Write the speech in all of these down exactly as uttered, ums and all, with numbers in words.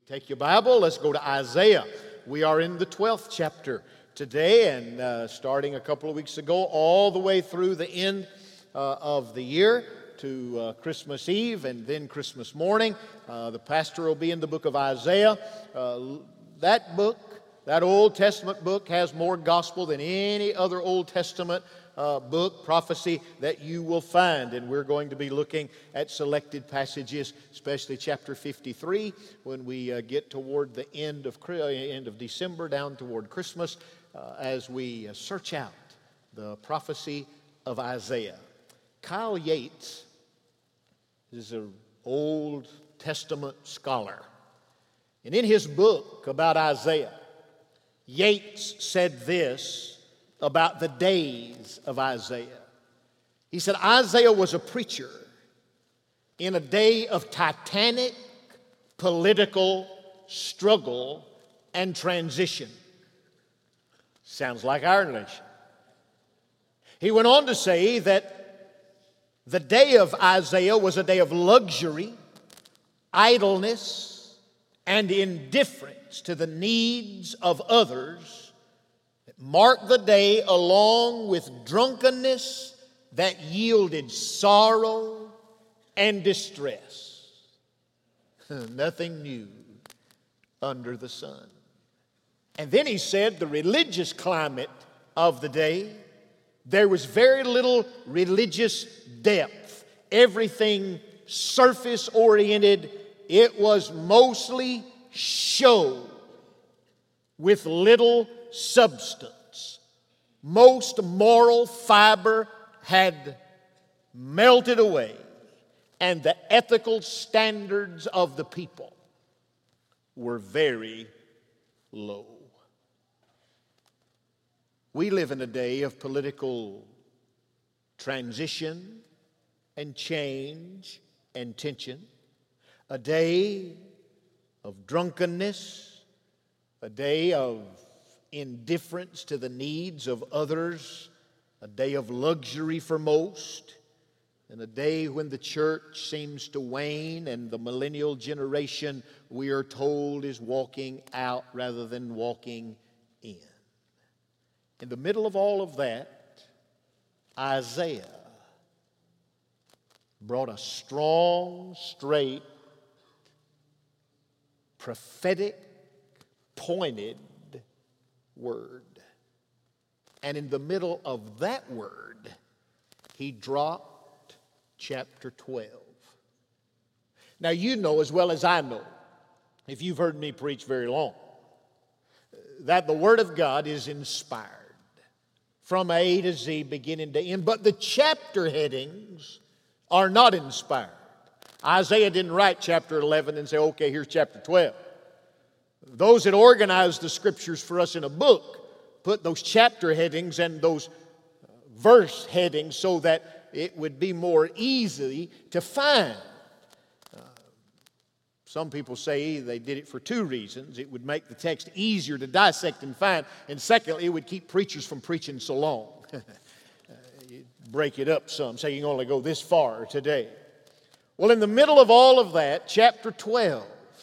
Take your Bible, let's go to Isaiah. We are in the twelfth chapter today, and uh, starting a couple of weeks ago, all the way through the end uh, of the year to uh, Christmas Eve and then Christmas morning. Uh, the pastor will be in the book of Isaiah. Uh, that book, that Old Testament book, has more gospel than any other Old Testament Uh, book, prophecy that you will find. And we're going to be looking at selected passages, especially chapter fifty-three, when we uh, get toward the end of, end of December, down toward Christmas, uh, as we uh, search out the prophecy of Isaiah. Kyle Yates is an Old Testament scholar. And in his book about Isaiah, Yates said this about the days of Isaiah. He said, Isaiah was a preacher in a day of titanic political struggle and transition. Sounds like our nation. He went on to say that the day of Isaiah was a day of luxury, idleness, and indifference to the needs of others. Mark the day along with drunkenness that yielded sorrow and distress. Nothing new under the sun. And then he said the religious climate of the day, there was very little religious depth. Everything surface-oriented. It was mostly show with little substance. Most moral fiber had melted away, and the ethical standards of the people were very low. We live in a day of political transition and change and tension, a day of drunkenness, a day of indifference to the needs of others, a day of luxury for most, and a day when the church seems to wane and the millennial generation, we are told, is walking out rather than walking in. In the middle of all of that, Isaiah brought a strong, straight, prophetic, pointed word. And in the middle of that word, he dropped chapter twelve. Now you know as well as I know, if you've heard me preach very long, that the Word of God is inspired from A to Z, beginning to end. But the chapter headings are not inspired. Isaiah didn't write chapter eleven and say, okay, here's chapter twelve. Those that organized the Scriptures for us in a book put those chapter headings and those verse headings so that it would be more easy to find. Uh, some people say they did it for two reasons. It would make the text easier to dissect and find, and secondly, it would keep preachers from preaching so long. uh, break it up some, say you can only go this far today. Well, in the middle of all of that, chapter twelve,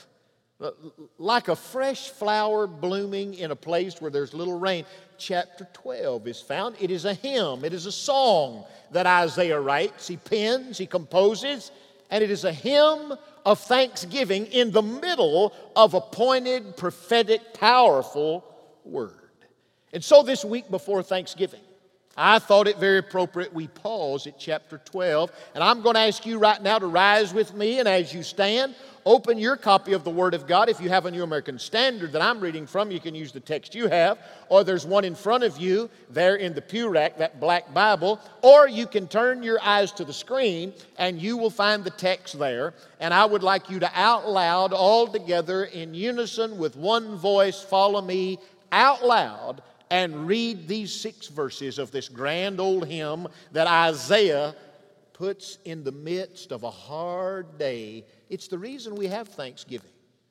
like a fresh flower blooming in a place where there's little rain, chapter twelve is found. It is a hymn. It is a song that Isaiah writes. He pens, he composes, and it is a hymn of thanksgiving in the middle of a pointed, prophetic, powerful word. And so this week before Thanksgiving, I thought it very appropriate we pause at chapter twelve. And I'm going to ask you right now to rise with me, and as you stand, open your copy of the Word of God. If you have a New American Standard that I'm reading from, you can use the text you have. Or there's one in front of you there in the pew rack, that black Bible. Or you can turn your eyes to the screen and you will find the text there. And I would like you to out loud, all together in unison with one voice, follow me out loud and read these six verses of this grand old hymn that Isaiah puts in the midst of a hard day. It's the reason we have Thanksgiving.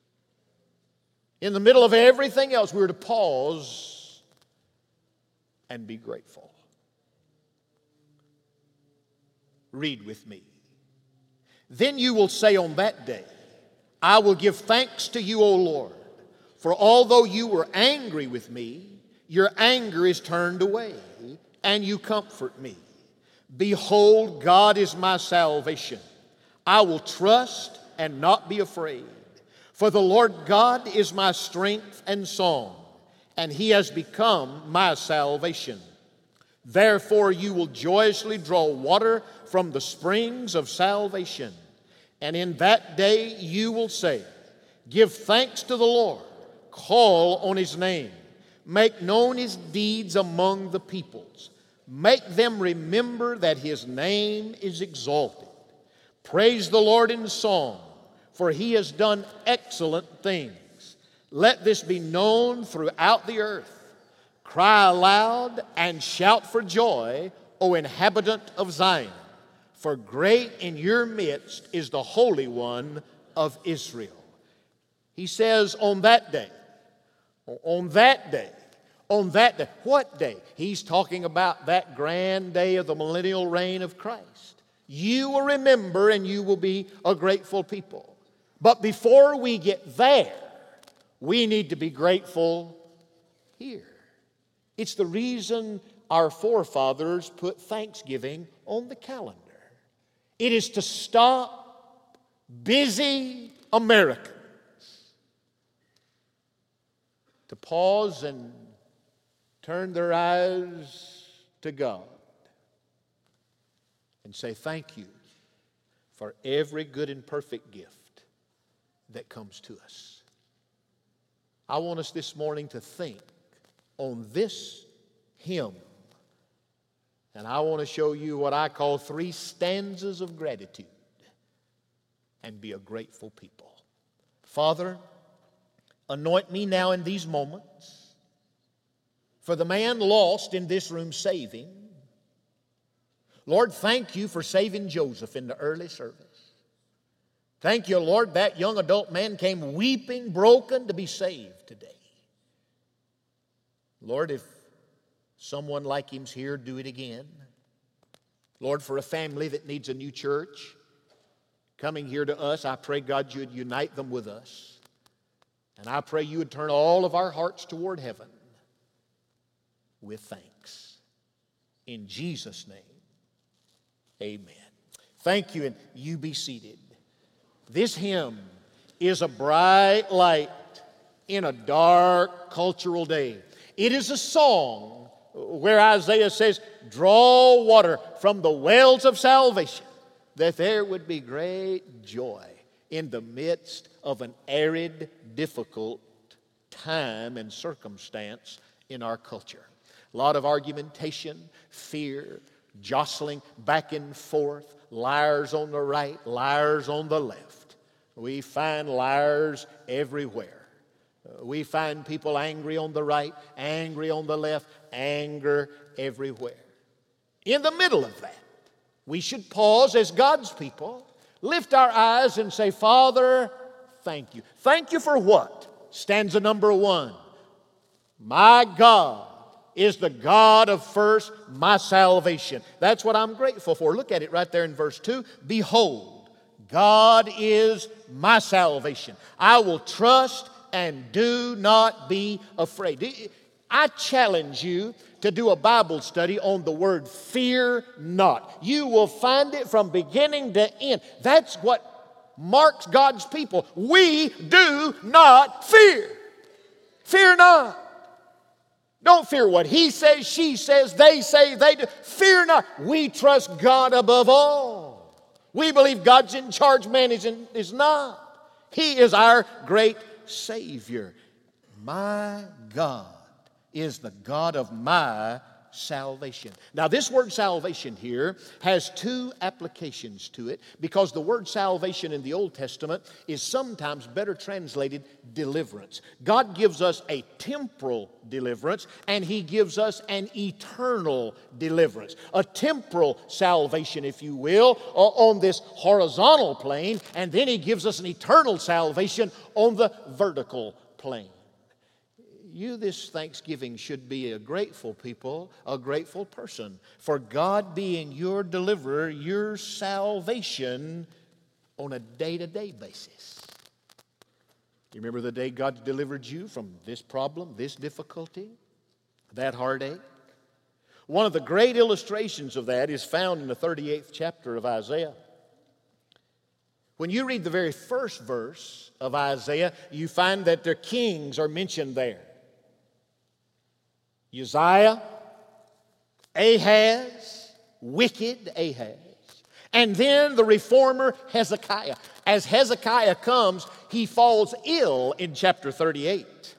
In the middle of everything else, we're to pause and be grateful. Read with me. Then you will say on that day, I will give thanks to you, O Lord, for although you were angry with me, your anger is turned away, and you comfort me. Behold, God is my salvation. I will trust and not be afraid. For the Lord God is my strength and song, and He has become my salvation. Therefore you will joyously draw water from the springs of salvation. And in that day you will say, give thanks to the Lord, call on His name, make known His deeds among the peoples. Make them remember that His name is exalted. Praise the Lord in song, for He has done excellent things. Let this be known throughout the earth. Cry aloud and shout for joy, O inhabitant of Zion, for great in your midst is the Holy One of Israel. He says on that day, on that day, on that day. What day? He's talking about that grand day of the millennial reign of Christ. You will remember and you will be a grateful people. But before we get there, we need to be grateful here. It's the reason our forefathers put Thanksgiving on the calendar. It is to stop busy Americans, to pause and turn their eyes to God and say, thank you for every good and perfect gift that comes to us. I want us this morning to think on this hymn, and I want to show you what I call three stanzas of gratitude and be a grateful people. Father, anoint me now in these moments for the man lost in this room saving. Lord, thank you for saving Joseph in the early service. Thank you, Lord, that young adult man came weeping, broken to be saved today. Lord, if someone like him's here, do it again. Lord, for a family that needs a new church coming here to us, I pray, God, you would unite them with us. And I pray you would turn all of our hearts toward heaven with thanks. In Jesus' name, amen. Thank you, and you be seated. This hymn is a bright light in a dark cultural day. It is a song where Isaiah says, draw water from the wells of salvation, that there would be great joy in the midst of an arid, difficult time and circumstance in our culture. A lot of argumentation, fear, jostling back and forth, liars on the right, liars on the left. We find liars everywhere. We find people angry on the right, angry on the left, anger everywhere. In the middle of that, we should pause as God's people, lift our eyes and say, Father, thank you. Thank you for what? Stanza number one. My God is the God of first my salvation. That's what I'm grateful for. Look at it right there in verse two. Behold, God is my salvation. I will trust and do not be afraid. I challenge you to do a Bible study on the word fear not. You will find it from beginning to end. That's what marks God's people. We do not fear. Fear not. Don't fear what he says, she says, they say, they do. Fear not. We trust God above all. We believe God's in charge, man is, in, is not. He is our great Savior. My God is the God of my salvation. Now, this word salvation here has two applications to it, because the word salvation in the Old Testament is sometimes better translated deliverance. God gives us a temporal deliverance, and He gives us an eternal deliverance. A temporal salvation, if you will, on this horizontal plane, and then He gives us an eternal salvation on the vertical plane. You this Thanksgiving should be a grateful people, a grateful person, for God being your deliverer, your salvation on a day-to-day basis. You remember the day God delivered you from this problem, this difficulty, that heartache? One of the great illustrations of that is found in the thirty-eighth chapter of Isaiah. When you read the very first verse of Isaiah, you find that their kings are mentioned there. Uzziah, Ahaz, wicked Ahaz, and then the reformer Hezekiah. As Hezekiah comes, he falls ill in chapter thirty-eight.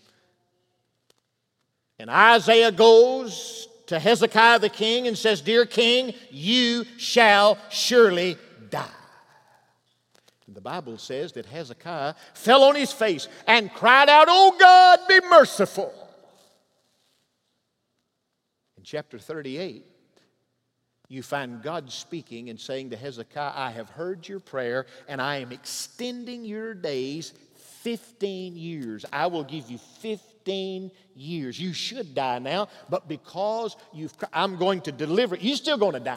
And Isaiah goes to Hezekiah the king and says, "Dear king, you shall surely die." And the Bible says that Hezekiah fell on his face and cried out, "Oh God, be merciful." In chapter thirty-eight, you find God speaking and saying to Hezekiah, "I have heard your prayer and I am extending your days fifteen years. I will give you fifteen years. You should die now, but because you've, I'm going to deliver, you're still going to die.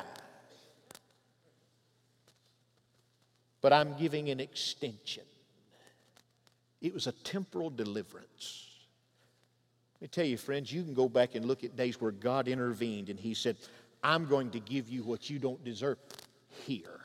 But I'm giving an extension." It was a temporal deliverance. Let me tell you, friends, you can go back and look at days where God intervened and He said, "I'm going to give you what you don't deserve here."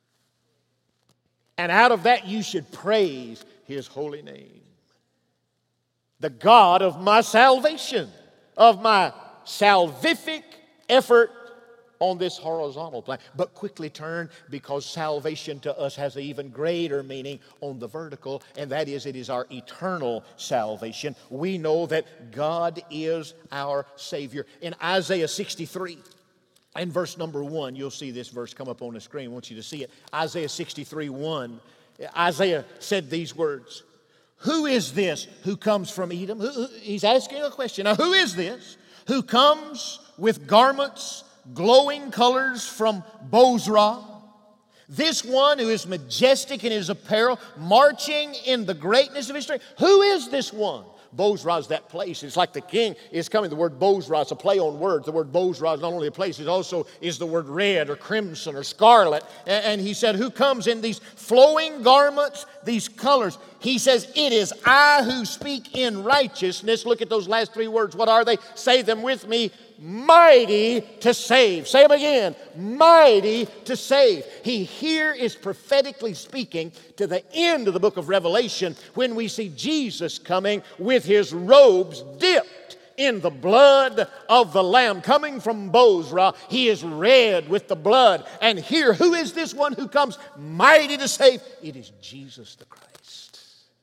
And out of that you should praise His holy name. The God of my salvation, of my salvific effort on this horizontal plane. But quickly turn, because salvation to us has an even greater meaning on the vertical, and that is it is our eternal salvation. We know that God is our Savior. In Isaiah sixty-three, and verse number one, you'll see this verse come up on the screen. I want you to see it. Isaiah sixty-three, one. Isaiah said these words, "Who is this who comes from Edom?" He's asking a question. Now, who is this who comes with garments glowing colors from Bozrah? This one who is majestic in his apparel, marching in the greatness of his strength. Who is this one? Bozrah is that place. It's like the king is coming. The word Bozrah is a play on words. The word Bozrah is not only a place, it also is the word red or crimson or scarlet. And he said, who comes in these flowing garments, these colors? He says, "It is I who speak in righteousness." Look at those last three words. What are they? Say them with me. Mighty to save. Say them again. Mighty to save. He here is prophetically speaking to the end of the book of Revelation, when we see Jesus coming with His robes dipped in the blood of the Lamb. Coming from Bozrah, He is red with the blood. And here, who is this one who comes mighty to save? It is Jesus the Christ.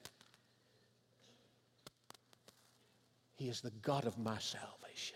He is the God of my salvation.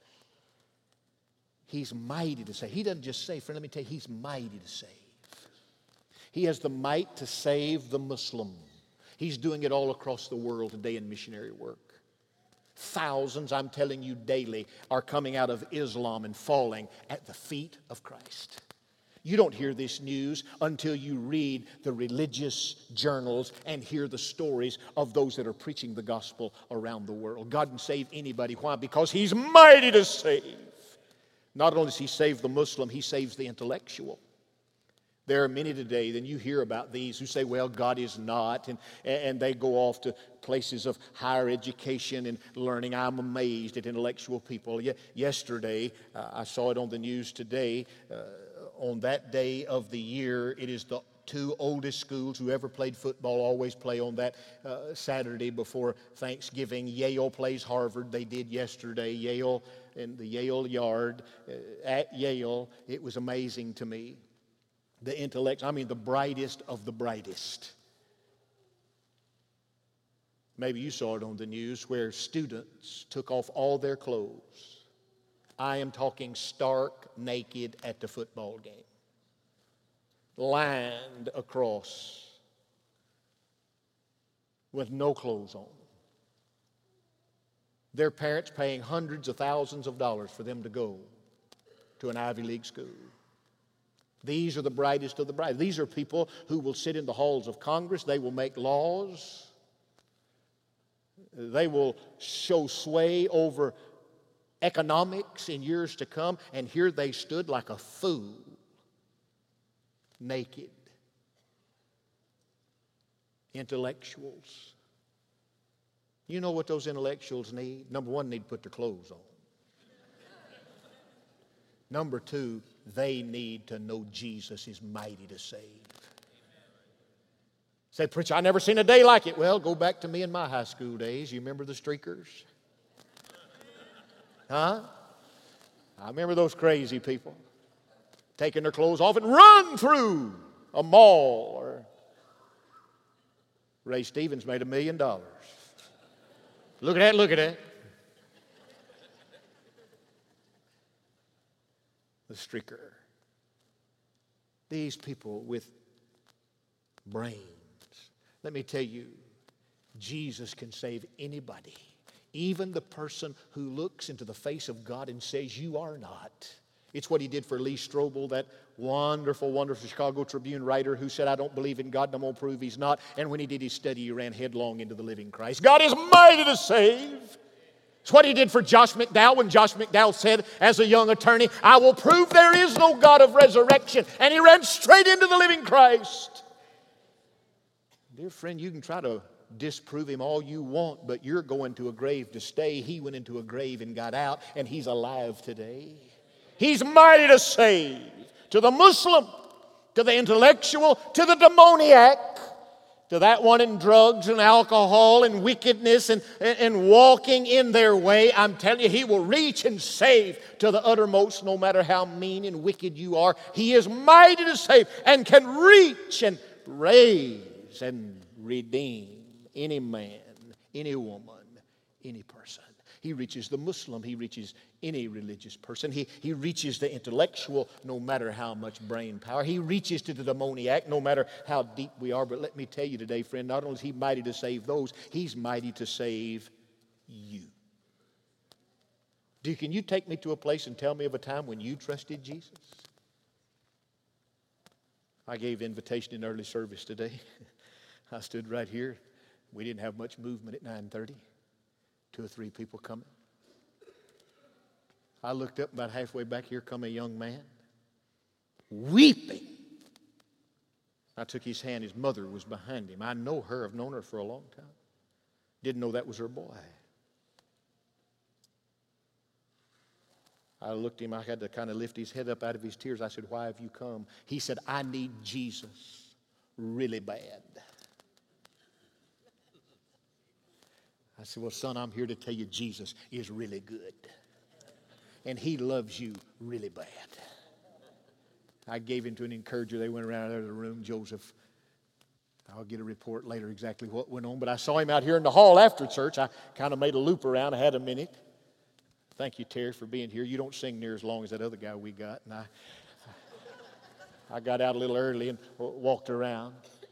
He's mighty to save. He doesn't just save. Friend, let me tell you, He's mighty to save. He has the might to save the Muslim. He's doing it all across the world today in missionary work. Thousands, I'm telling you, daily are coming out of Islam and falling at the feet of Christ. You don't hear this news until you read the religious journals and hear the stories of those that are preaching the gospel around the world. God can save anybody. Why? Because He's mighty to save. Not only does He save the Muslim, He saves the intellectual. There are many today, then you hear about these who say, well, God is not, and, and they go off to places of higher education and learning. I'm amazed at intellectual people. Ye- yesterday, uh, I saw it on the news today, uh, on that day of the year, it is the two oldest schools who ever played football always play on that uh, Saturday before Thanksgiving. Yale plays Harvard. They did yesterday. Yale in the Yale yard uh, at Yale. It was amazing to me. The intellect, I mean the brightest of the brightest. Maybe you saw it on the news where students took off all their clothes. I am talking stark naked at the football game. Lined across with no clothes on. Their parents paying hundreds of thousands of dollars for them to go to an Ivy League school. These are the brightest of the bright. These are people who will sit in the halls of Congress. They will make laws. They will show sway over economics in years to come. And here they stood like a fool, naked. Intellectuals. You know what those intellectuals need? Number one, they need to put their clothes on. Number two, they need to know Jesus is mighty to save. Say, preacher, I never seen a day like it. Well, go back to me in my high school days. You remember the streakers? Huh? I remember those crazy people taking their clothes off and run through a mall. Or Ray Stevens made a million dollars. Look at that, look at that. The streaker. These people with brains. Let me tell you, Jesus can save anybody, even the person who looks into the face of God and says, you are not. It's what he did for Lee Strobel, that wonderful, wonderful Chicago Tribune writer who said, I don't believe in God and I'm going to prove he's not. And when he did his study, he ran headlong into the living Christ. God is mighty to save. It's what he did for Josh McDowell when Josh McDowell said, as a young attorney, I will prove there is no God of resurrection. And he ran straight into the living Christ. Dear friend, you can try to disprove him all you want, but you're going to a grave to stay. He went into a grave and got out, and he's alive today. He's mighty to save. To the Muslim, to the intellectual, to the demoniac, to that one in drugs and alcohol and wickedness and, and, and walking in their way, I'm telling you, he will reach and save to the uttermost, no matter how mean and wicked you are. He is mighty to save and can reach and raise and redeem any man, any woman, any person. He reaches the Muslim. He reaches any religious person. He, he reaches the intellectual, no matter how much brain power. He reaches to the demoniac, no matter how deep we are. But let me tell you today, friend, not only is he mighty to save those, he's mighty to save you. Do, can you take me to a place and tell me of a time when you trusted Jesus? I gave invitation in early service today. I stood right here. We didn't have much movement at nine thirty. Two or three people coming. I looked up about halfway back here come a young man, weeping. I took his hand. His mother was behind him. I know her. I've known her for a long time. Didn't know that was her boy. I looked at him. I had to kind of lift his head up out of his tears. I said, why have you come? He said, I need Jesus really bad. I said, well, son, I'm here to tell you Jesus is really good. And he loves you really bad. I gave him to an encourager. They went around out of the room. Joseph, I'll get a report later exactly what went on. But I saw him out here in the hall after church. I kind of made a loop around. I had a minute. Thank you, Terry, for being here. You don't sing near as long as that other guy we got. And I, I got out a little early and walked around.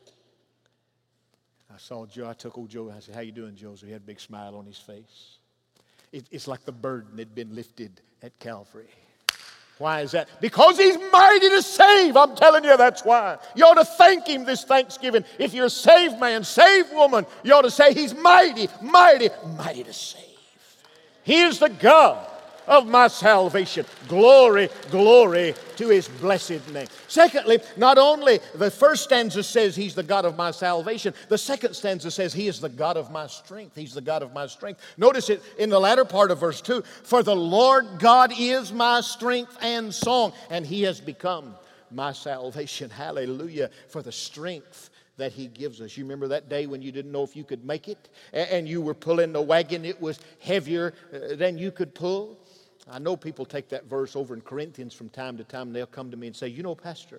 I saw Joe. I took old Joe. I said, how you doing, Joseph? He had a big smile on his face. It, it's like the burden had been lifted at Calvary. Why is that? Because he's mighty to save. I'm telling you, that's why. You ought to thank him this Thanksgiving. If you're a saved man, saved woman, you ought to say he's mighty, mighty, mighty to save. He is the God of my salvation. Glory, glory to his blessed name. Secondly, not only the first stanza says he's the God of my salvation, the second stanza says he is the God of my strength. He's the God of my strength. Notice it in the latter part of verse two. For the Lord God is my strength and song, and he has become my salvation. Hallelujah. For the strength that he gives us. You remember that day when you didn't know if you could make it, and you were pulling the wagon. It was heavier than you could pull. I know people take that verse over in Corinthians from time to time, and they'll come to me and say, you know, Pastor,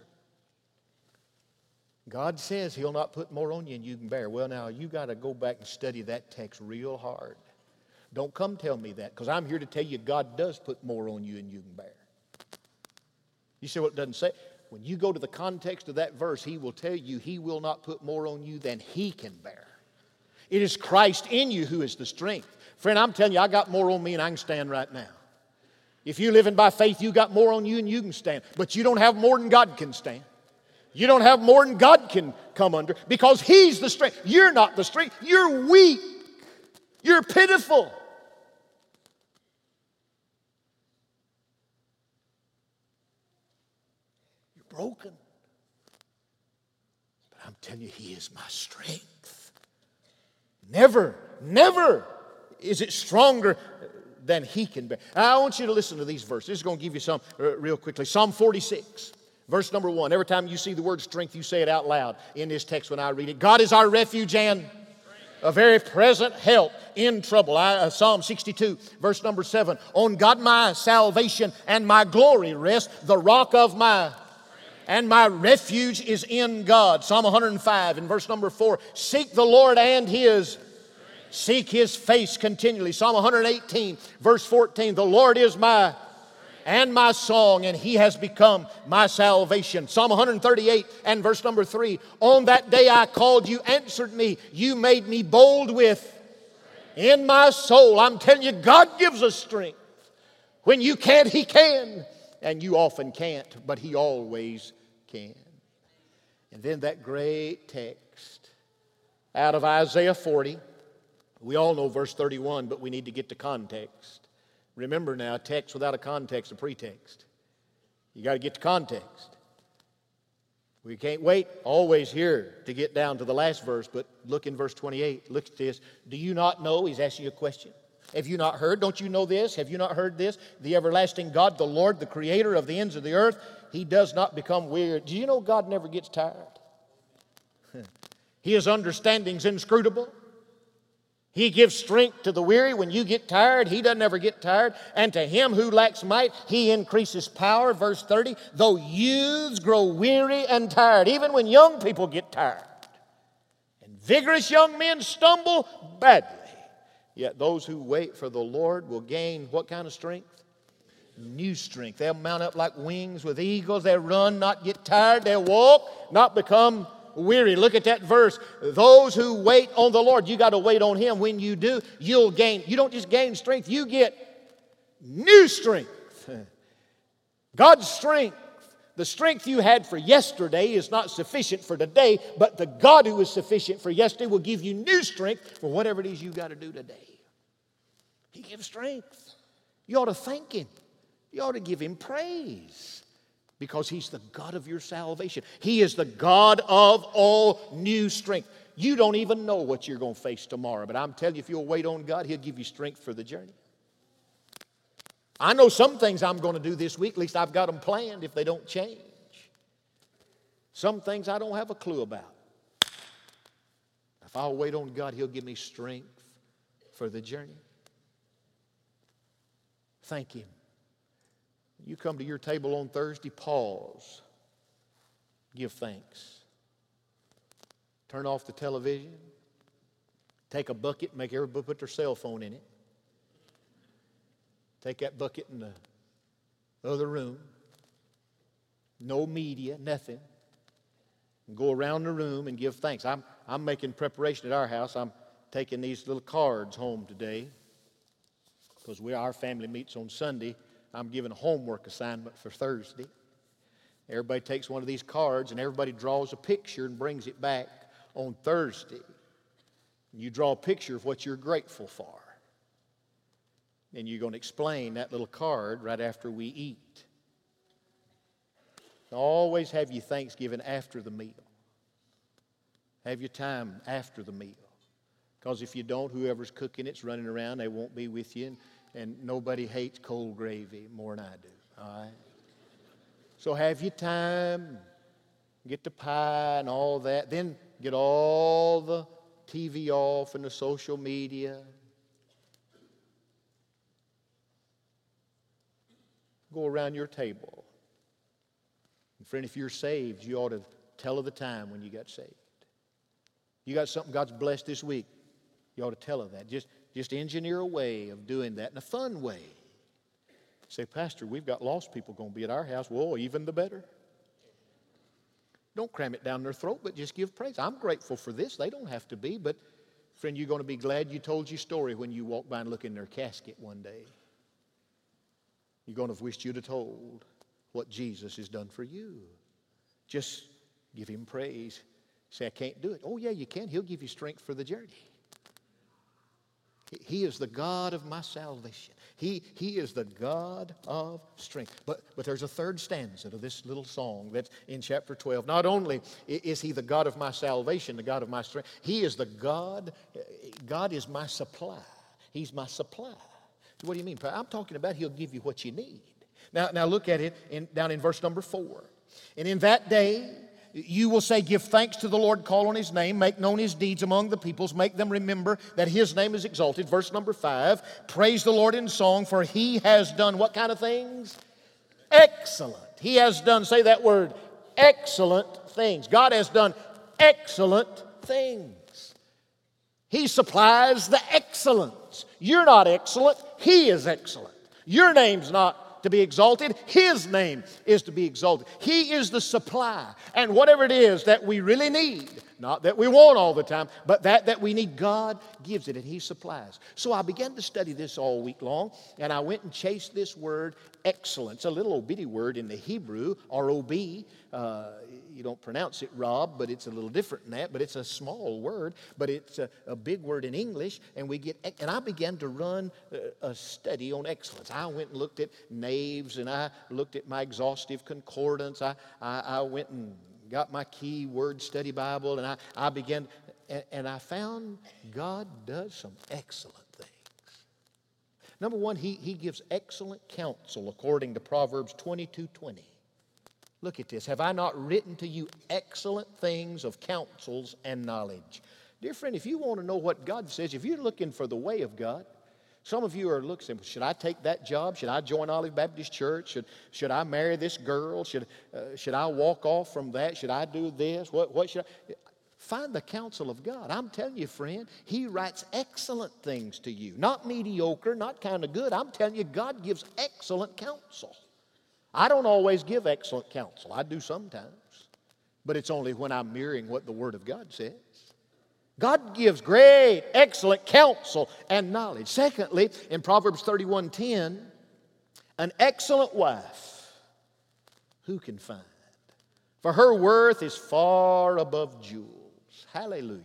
God says he'll not put more on you than you can bear. Well, now, you got to go back and study that text real hard. Don't come tell me that, because I'm here to tell you God does put more on you than you can bear. You see what it doesn't say? When you go to the context of that verse, he will tell you he will not put more on you than he can bear. It is Christ in you who is the strength. Friend, I'm telling you, I got more on me than I can stand right now. If you're living by faith, you got more on you than you can stand. But you don't have more than God can stand. You don't have more than God can come under, because he's the strength. You're not the strength. You're weak. You're pitiful. You're broken. But I'm telling you, he is my strength. Never, never Is it stronger than he can bear? I want you to listen to these verses. This is going to give you some uh, real quickly. Psalm forty-six, verse number one. Every time you see the word strength, you say it out loud in this text when I read it. God is our refuge and a very present help in trouble. I, uh, Psalm sixty-two, verse number seven. On God my salvation and my glory rest, the rock of my and my refuge is in God. Psalm one hundred five in verse number four. Seek the Lord and His Seek His face continually. Psalm one hundred eighteen, verse fourteen. The Lord is my and my song, and He has become my salvation. Psalm one hundred thirty-eight and verse number three. On that day I called, you answered me. You made me bold with in my soul. I'm telling you, God gives us strength. When you can't, He can. And you often can't, but He always can. And then that great text out of Isaiah forty. We all know verse thirty-one, but we need to get to context. Remember now, text without a context, a pretext. You got to get to context. We can't wait always here to get down to the last verse, but look in verse twenty-eight. Look at this. Do you not know? He's asking you a question. Have you not heard? Don't you know this? Have you not heard this? The everlasting God, the Lord, the creator of the ends of the earth, He does not become weary. Do you know God never gets tired? His understanding's inscrutable. He gives strength to the weary. When you get tired, He doesn't ever get tired. And to him who lacks might, He increases power. Verse thirty, though youths grow weary and tired, even when young people get tired, and vigorous young men stumble badly, yet those who wait for the Lord will gain what kind of strength? New strength. They'll mount up like wings with eagles. They'll run, not get tired. They'll walk, not become weary. Look at that verse. Those who wait on the Lord, you got to wait on Him. When you do, you'll gain. You don't just gain strength, you get new strength. God's strength, the strength you had for yesterday is not sufficient for today, but the God who is sufficient for yesterday will give you new strength for whatever it is you got to do today. He gives strength. You ought to thank Him. You ought to give Him praise. Because He's the God of your salvation. He is the God of all new strength. You don't even know what you're going to face tomorrow, but I'm telling you, if you'll wait on God, He'll give you strength for the journey. I know some things I'm going to do this week, at least I've got them planned if they don't change. Some things I don't have a clue about. If I'll wait on God, He'll give me strength for the journey. Thank Him. You come to your table on Thursday, pause. Give thanks. Turn off the television. Take a bucket, make everybody put their cell phone in it. Take that bucket in the other room. No media, nothing. And go around the room and give thanks. I'm, I'm making preparation at our house. I'm taking these little cards home today because we, our family meets on Sunday. I'm giving a homework assignment for Thursday. Everybody takes one of these cards and everybody draws a picture and brings it back on Thursday. You draw a picture of what you're grateful for. And you're going to explain that little card right after we eat. Always have your Thanksgiving after the meal. Have your time after the meal. Because if you don't, whoever's cooking it's running around, they won't be with you. And, and nobody hates cold gravy more than I do. All right? So have your time. Get the pie and all that. Then get all the T V off and the social media. Go around your table. And friend, if you're saved, you ought to tell of the time when you got saved. You got something God's blessed this week, you ought to tell of that. Just, just engineer a way of doing that in a fun way. Say, Pastor, we've got lost people going to be at our house. Well, even the better. Don't cram it down their throat, but just give praise. I'm grateful for this. They don't have to be, but friend, you're going to be glad you told your story when you walk by and look in their casket one day. You're going to have wished you'd have told what Jesus has done for you. Just give Him praise. Say, I can't do it. Oh, yeah, you can. He'll give you strength for the journey. He is the God of my salvation. He, he is the God of strength. But, but there's a third stanza to this little song that's in chapter twelve. Not only is He the God of my salvation, the God of my strength, He is the God, God is my supply. He's my supply. What do you mean? I'm talking about He'll give you what you need. Now, now look at it in, down in verse number four. And in that day, you will say, give thanks to the Lord, call on His name, make known His deeds among the peoples, make them remember that His name is exalted. Verse number five, praise the Lord in song, for He has done what kind of things? Excellent. He has done, say that word, excellent things. God has done excellent things. He supplies the excellence. You're not excellent. He is excellent. Your name's not to be exalted. His name is to be exalted. He is the supply. And whatever it is that we really need, not that we want all the time, but that that we need, God gives it and He supplies. So I began to study this all week long, and I went and chased this word excellence, a little old bitty word in the Hebrew, R O B. Uh, you don't pronounce it Rob, but it's a little different than that. But it's a small word, but it's a, a big word in English. And we get, and I began to run a, a study on excellence. I went and looked at Naves, and I looked at my exhaustive concordance. I, I, I went and got my key word study Bible, and I, I began, and, and I found God does some excellent things. Number one, he, he gives excellent counsel according to Proverbs twenty-two twenty. Look at this. Have I not written to you excellent things of counsels and knowledge? Dear friend, if you want to know what God says, if you're looking for the way of God, some of you are looking, should I take that job? Should I join Olive Baptist Church? Should, should I marry this girl? Should, uh, should I walk off from that? Should I do this? What, what should I? Find the counsel of God. I'm telling you, friend, He writes excellent things to you. Not mediocre, not kind of good. I'm telling you, God gives excellent counsel. I don't always give excellent counsel. I do sometimes. But it's only when I'm mirroring what the Word of God says. God gives great, excellent counsel and knowledge. Secondly, in Proverbs thirty-one ten, an excellent wife, who can find? For her worth is far above jewels. Hallelujah.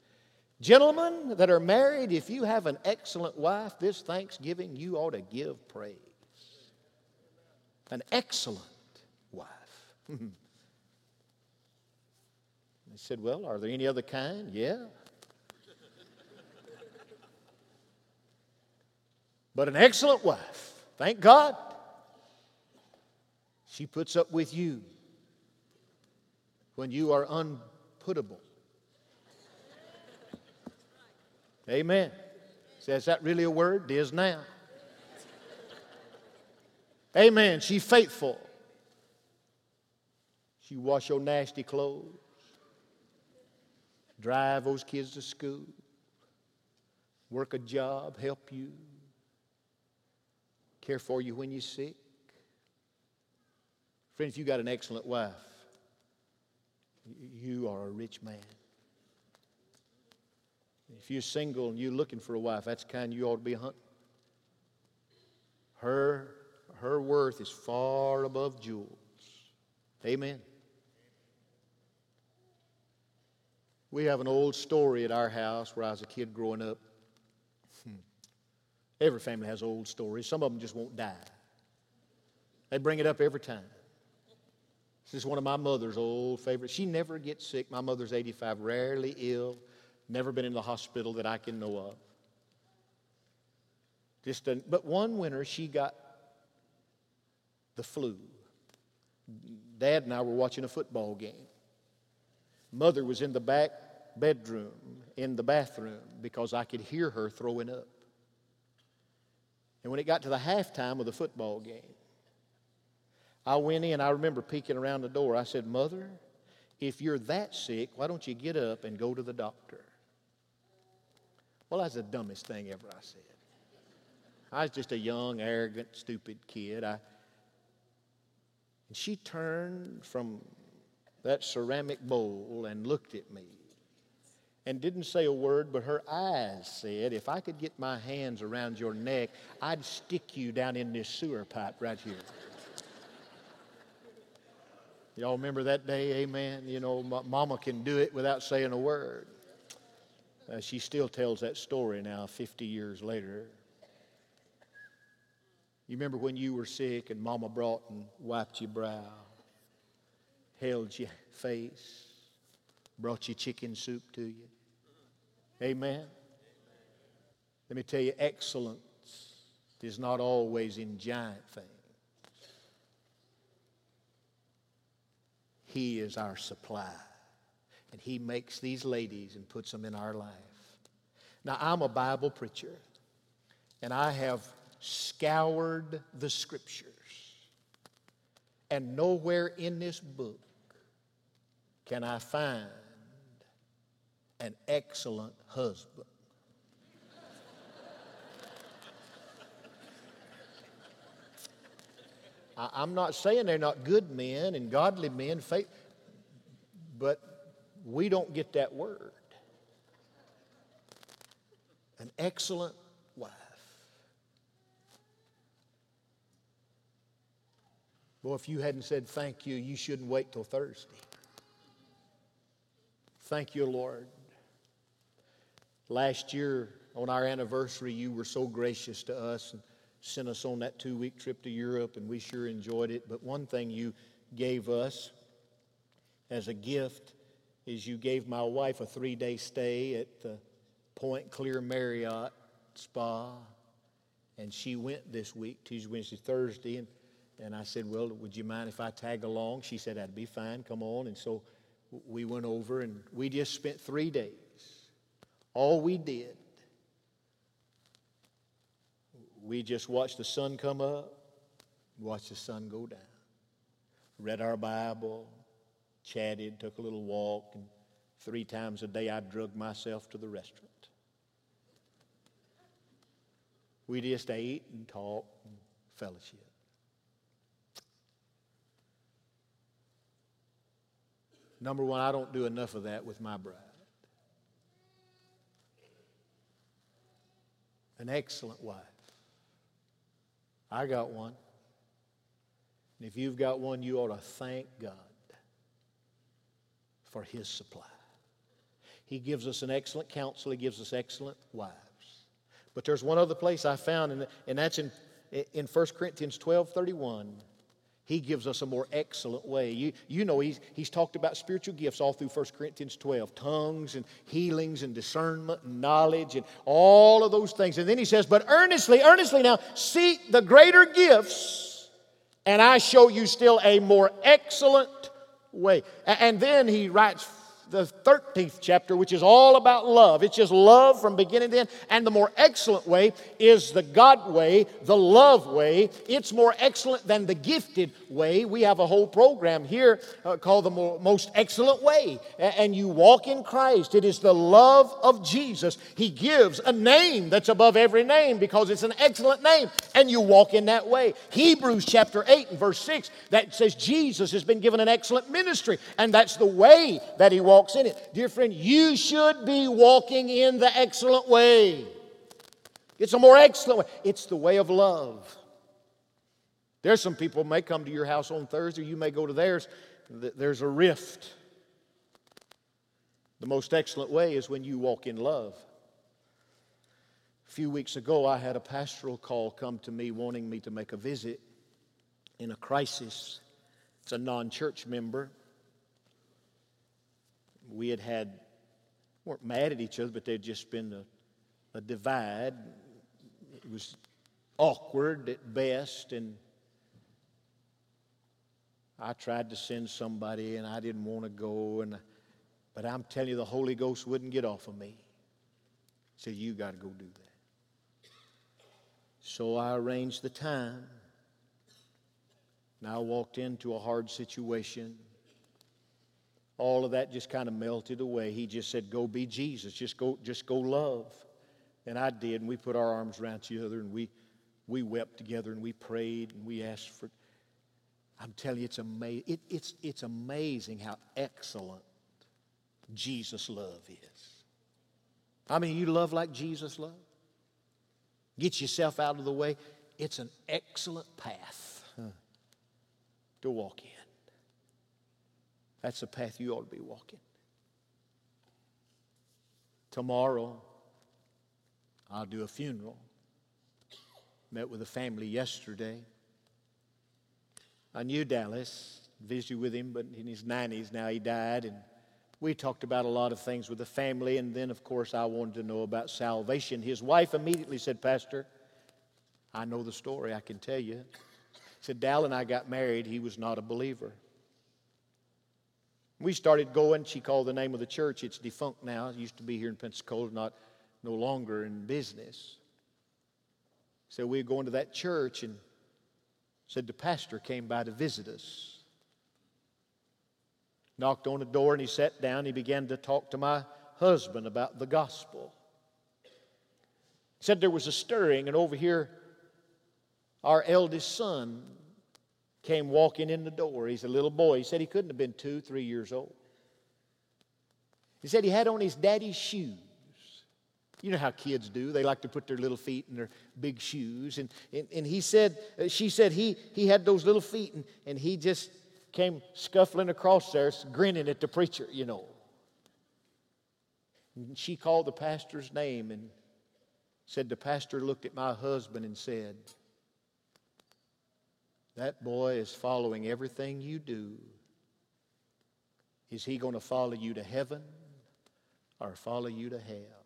Gentlemen that are married, if you have an excellent wife this Thanksgiving, you ought to give praise. An excellent wife. They said, well, are there any other kind? Yeah. But an excellent wife, thank God, she puts up with you when you are unputtable. Amen. Says that really a word? It is now. Amen. She's faithful. She wash your nasty clothes, drive those kids to school, work a job, help you, care for you when you're sick. Friend, if you got an excellent wife, you are a rich man. If you're single and you're looking for a wife, that's the kind you ought to be hunting. Her, her worth is far above jewels. Amen. We have an old story at our house where I was a kid growing up. Every family has old stories. Some of them just won't die. They bring it up every time. This is one of my mother's old favorites. She never gets sick. My mother's eighty-five, rarely ill, never been in the hospital that I can know of. Just a, but one winter she got the flu. Dad and I were watching a football game. Mother was in the back bedroom, in the bathroom, because I could hear her throwing up. And when it got to the halftime of the football game, I went in, I remember peeking around the door. I said, Mother, if you're that sick, why don't you get up and go to the doctor? Well, that's the dumbest thing ever I said. I was just a young, arrogant, stupid kid. I, and she turned from that ceramic bowl and looked at me and didn't say a word, but her eyes said, if I could get my hands around your neck, I'd stick you down in this sewer pipe right here. Y'all remember that day? Amen. You know, Mama can do it without saying a word. Uh, she still tells that story now, fifty years later. You remember when you were sick and Mama brought and wiped your brow, held your face, brought you chicken soup to you? Amen. Let me tell you, excellence is not always in giant things. He is our supply. And He makes these ladies and puts them in our life. Now, I'm a Bible preacher, and I have scoured the Scriptures. And nowhere in this book can I find an excellent husband. I, I'm not saying they're not good men and godly men, faith, but we don't get that word. An excellent wife. Well, if you hadn't said thank you, you shouldn't wait till Thursday. Thank you, Lord. Last year, on our anniversary, you were so gracious to us and sent us on that two-week trip to Europe, and we sure enjoyed it. But one thing you gave us as a gift is you gave my wife a three-day stay at the Point Clear Marriott Spa. And she went this week, Tuesday, Wednesday, Thursday, and And I said, well, would you mind if I tag along? She said, that'd be fine, come on. And so we went over, and we just spent three days. All we did, we just watched the sun come up, watched the sun go down. Read our Bible, chatted, took a little walk, and three times a day I drug myself to the restaurant. We just ate and talked and fellowship. Number one, I don't do enough of that with my bride. An excellent wife. I got one. And if you've got one, you ought to thank God for His supply. He gives us an excellent counsel. He gives us excellent wives. But there's one other place I found, and, and that's in, in First Corinthians twelve thirty-one. He gives us a more excellent way. You, you know, he's, he's talked about spiritual gifts all through First Corinthians twelve. Tongues and healings and discernment and knowledge and all of those things. And then he says, but earnestly, earnestly now, seek the greater gifts, and I show you still a more excellent way. And then he writes the thirteenth chapter, which is all about love. It's just love from beginning to end. And the more excellent way is the God way, the love way. It's more excellent than the gifted way. We have a whole program here uh, called the more, Most Excellent Way. And you walk in Christ. It is the love of Jesus. He gives a name that's above every name because it's an excellent name. And you walk in that way. Hebrews chapter eight and verse six, that says Jesus has been given an excellent ministry. And that's the way that He walks in it. Dear friend, you should be walking in the excellent way. It's a more excellent way. It's the way of love. There's some people may come to your house on Thursday. You may go to theirs. There's a rift. The most excellent way is when you walk in love. A few weeks ago, I had a pastoral call come to me wanting me to make a visit in a crisis. It's a non-church member. We had had, weren't mad at each other, but there'd just been a, a divide. It was awkward at best, and I tried to send somebody, and I didn't want to go. And but I'm telling you, the Holy Ghost wouldn't get off of me. He said, you got to go do that. So I arranged the time, and I walked into a hard situation. All of that just kind of melted away. He just said, go be Jesus. Just go, just go love. And I did, and we put our arms around each other, and we, we wept together, and we prayed, and we asked for... I'm telling you, it's, ama- it, it's, it's amazing how excellent Jesus' love is. I mean, you love like Jesus loved? Get yourself out of the way. It's an excellent path huh, to walk in. That's the path you ought to be walking. Tomorrow, I'll do a funeral. Met with a family yesterday. I knew Dallas, visited with him, but in his nineties now he died. And We talked about a lot of things with the family, and then, of course, I wanted to know about salvation. His wife immediately said, Pastor, I know the story, I can tell you. He said, Dal and I got married. He was not a believer. We started going. She called the name of the church. It's defunct now. It used to be here in Pensacola, not no longer in business. So we were going to that church, and said the pastor came by to visit us. Knocked on the door, and he sat down. He began to talk to my husband about the gospel. Said there was a stirring, and over here, our eldest son came walking in the door. He's a little boy. He said he couldn't have been two, three years old. He said he had on his daddy's shoes. You know how kids do. They like to put their little feet in their big shoes. And, and, and he said, she said he, he had those little feet, and, and he just came scuffling across there, grinning at the preacher, you know. And she called the pastor's name and said, the pastor looked at my husband and said, that boy is following everything you do. Is he going to follow you to heaven or follow you to hell?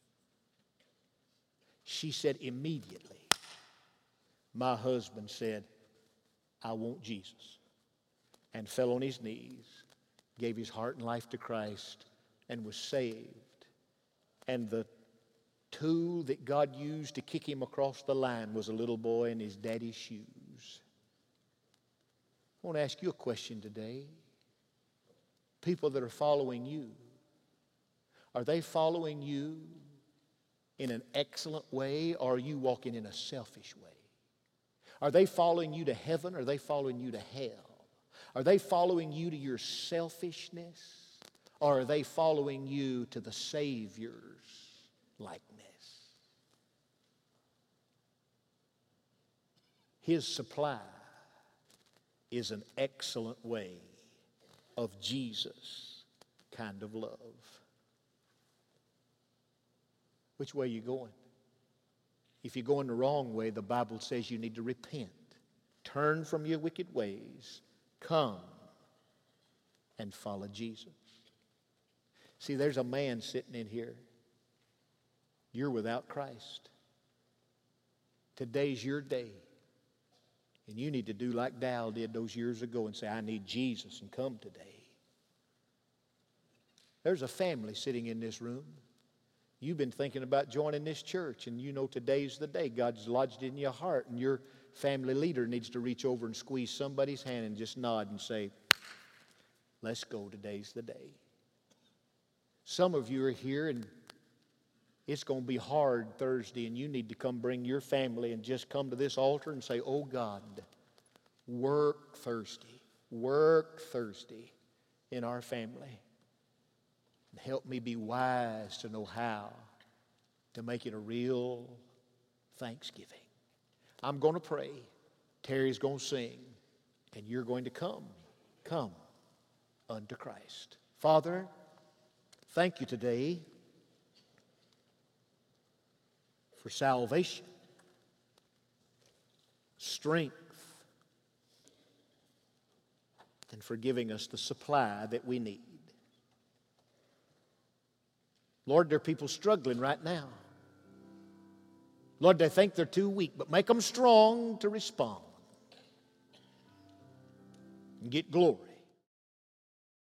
She said immediately, my husband said, I want Jesus. And fell on his knees, gave his heart and life to Christ, and was saved. And the tool that God used to kick him across the line was a little boy in his daddy's shoes. I want to ask you a question today. People that are following you, are they following you in an excellent way, or are you walking in a selfish way? Are they following you to heaven, or are they following you to hell? Are they following you to your selfishness, or are they following you to the Savior's likeness? His supply is an excellent way of Jesus kind of love. Which way are you going? If you're going the wrong way, the Bible says you need to repent. Turn from your wicked ways. Come and follow Jesus. See, there's a man sitting in here. You're without Christ. Today's your day. And you need to do like Dal did those years ago and say, I need Jesus, and come today. There's a family sitting in this room. You've been thinking about joining this church, and you know today's the day. God's lodged in your heart, and your family leader needs to reach over and squeeze somebody's hand and just nod and say, let's go, today's the day. Some of you are here, and it's going to be hard Thursday, and you need to come bring your family and just come to this altar and say, oh God, work Thursday, work Thursday in our family. And help me be wise to know how to make it a real Thanksgiving. I'm going to pray. Terry's going to sing. And you're going to come. Come unto Christ. Father, thank you today for salvation, strength, and for giving us the supply that we need. Lord, there are people struggling right now. Lord, they think they're too weak, but make them strong to respond and get glory.